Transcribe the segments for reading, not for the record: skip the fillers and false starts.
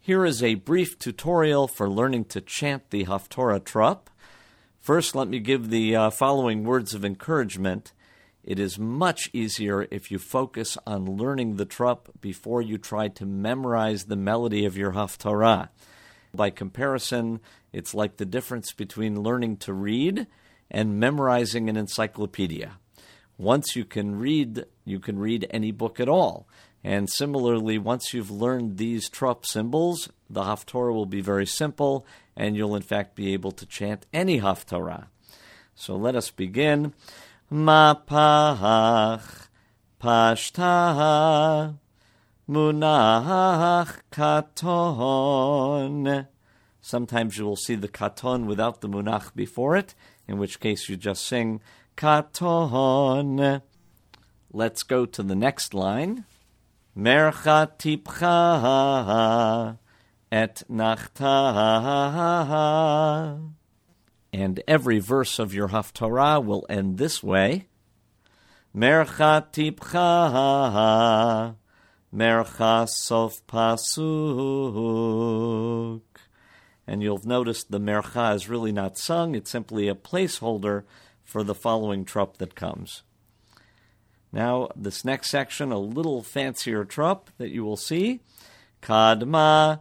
Here is a brief tutorial for learning to chant the Haftorah Trup. First, let me give the following words of encouragement. It is much easier if you focus on learning the Trup before you try to memorize the melody of your Haftorah. By comparison, it's like the difference between learning to read and memorizing an encyclopedia. Once you can read any book at all. And similarly, once you've learned these Trup symbols, the Haftorah will be very simple, and you'll in fact be able to chant any Haftorah. So let us begin. Mapach Pashtah Munach Katon. Sometimes you will see the Katon without the Munach before it, in which case you just sing Katon. Let's go to the next line. Mercha tipcha et nachta. And every verse of your Haftorah will end this way. Mercha tipcha, mercha sof pasuk. And you'll notice the mercha is really not sung. It's simply a placeholder for the following Trup that comes. Now, this next section, a little fancier Trup that you will see. Kadma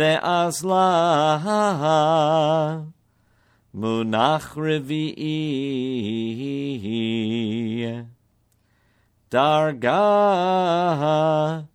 ve'azla munach revi'i darga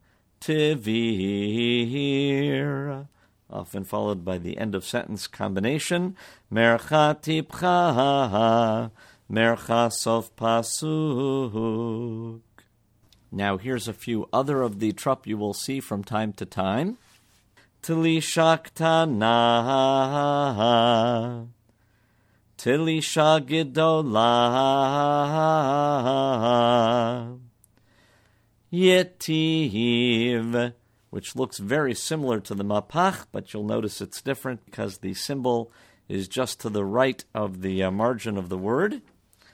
tivir. Often followed by the end of sentence combination. Mercha tipcha Mercha sof pasuk. Now here's a few other of the Trup you will see from time to time. Tilisha ktana, Tilisha gidola, Yetiv, which looks very similar to the Mapach, but you'll notice it's different because the symbol is just to the right of the margin of the word.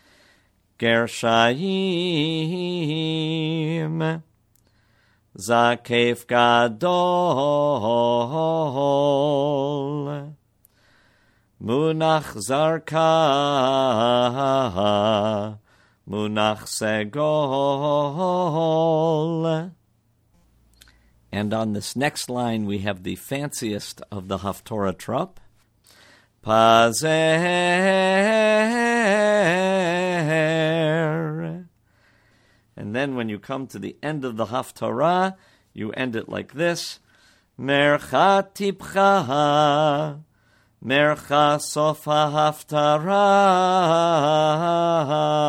Gershayim Zakef Gadol Munach Zarka Munach Segol. And on this next line we have the fanciest of the Haftorah Trup. Pazer. And then when you come to the end of the Haftorah, you end it like this. Mercha tipcha, mercha sof haftarah,